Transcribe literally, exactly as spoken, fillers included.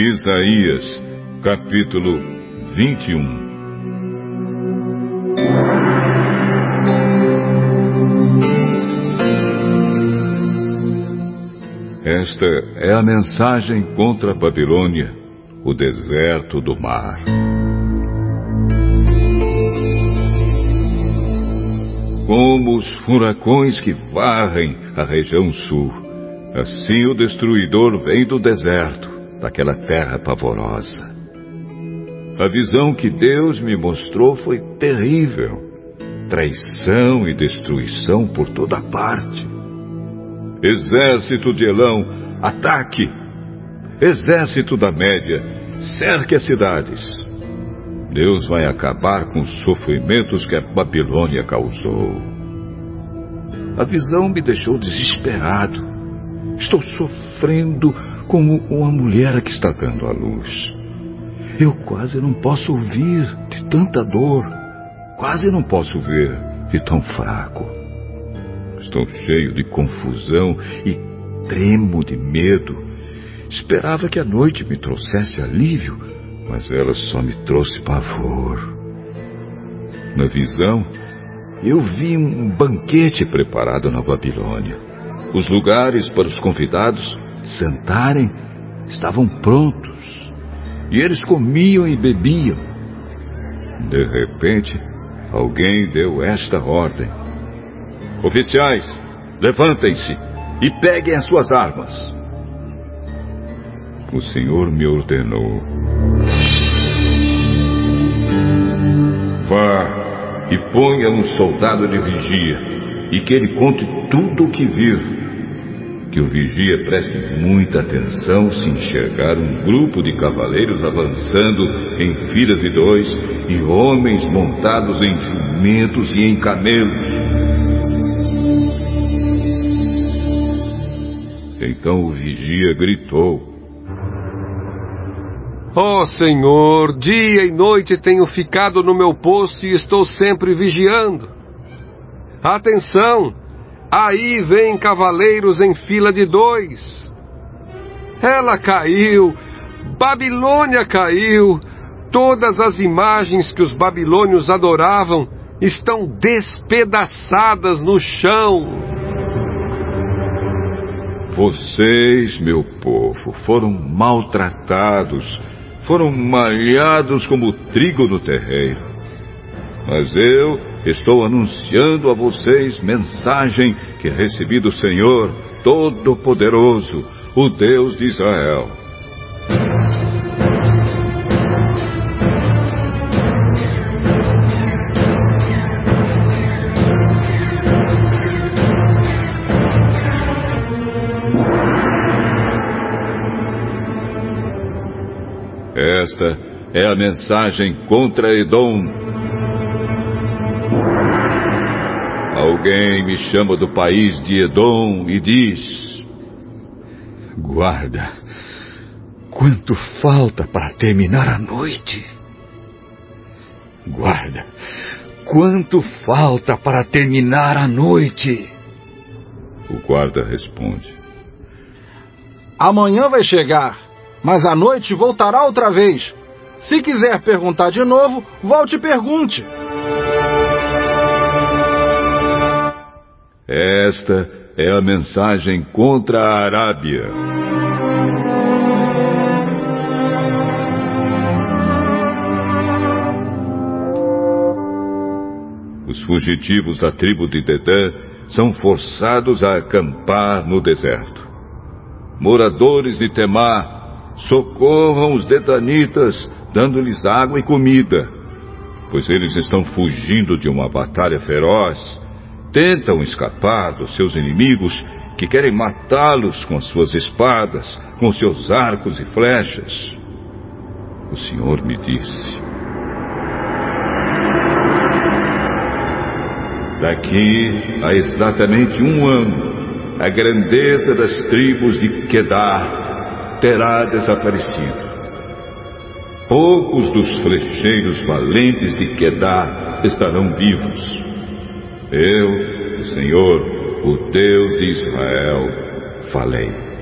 Isaías, capítulo vinte e um. Esta é a mensagem contra a Babilônia, o deserto do mar. Como os furacões que varrem a região sul, assim o destruidor vem do deserto, daquela terra pavorosa. A visão que Deus me mostrou foi terrível. Traição e destruição por toda parte. Exército de Elão, ataque! Exército da Média, cerque as cidades. Deus vai acabar com os sofrimentos que a Babilônia causou. A visão me deixou desesperado. Estou sofrendo como uma mulher que está dando à luz. Eu quase não posso ouvir de tanta dor. Quase não posso ver de tão fraco. Estou cheio de confusão e tremo de medo. Esperava que a noite me trouxesse alívio, mas ela só me trouxe pavor. Na visão, eu vi um banquete preparado na Babilônia. Os lugares para os convidados sentarem estavam prontos, e eles comiam e bebiam. De repente, alguém deu esta ordem: oficiais, levantem-se e peguem as suas armas. O Senhor me ordenou: vá e ponha um soldado de vigia, e que ele conte tudo o que vir. Que o vigia preste muita atenção se enxergar um grupo de cavaleiros avançando em fila de dois, e homens montados em jumentos e em camelos. Então o vigia gritou: Ó Senhor, dia e noite tenho ficado no meu posto e estou sempre vigiando. Atenção! Aí vem cavaleiros em fila de dois. Ela caiu, Babilônia caiu. Todas as imagens que os babilônios adoravam estão despedaçadas no chão. Vocês, meu povo, foram maltratados, foram malhados como trigo no terreiro. Mas eu estou anunciando a vocês mensagem que recebi do Senhor Todo-Poderoso, o Deus de Israel. Esta é a mensagem contra Edom. Alguém me chama do país de Edom e diz: guarda, quanto falta para terminar a noite? Guarda, quanto falta para terminar a noite? O guarda responde: amanhã vai chegar, mas a noite voltará outra vez. Se quiser perguntar de novo, volte e pergunte. Esta é a mensagem contra a Arábia. Os fugitivos da tribo de Dedã são forçados a acampar no deserto. Moradores de Temá, socorram os dedanitas, dando-lhes água e comida, pois eles estão fugindo de uma batalha feroz. Tentam escapar dos seus inimigos, que querem matá-los com as suas espadas, com seus arcos e flechas. O Senhor me disse: daqui a exatamente um ano, a grandeza das tribos de Quedar terá desaparecido. Poucos dos flecheiros valentes de Quedar estarão vivos. Eu, o Senhor, o Deus de Israel, falei.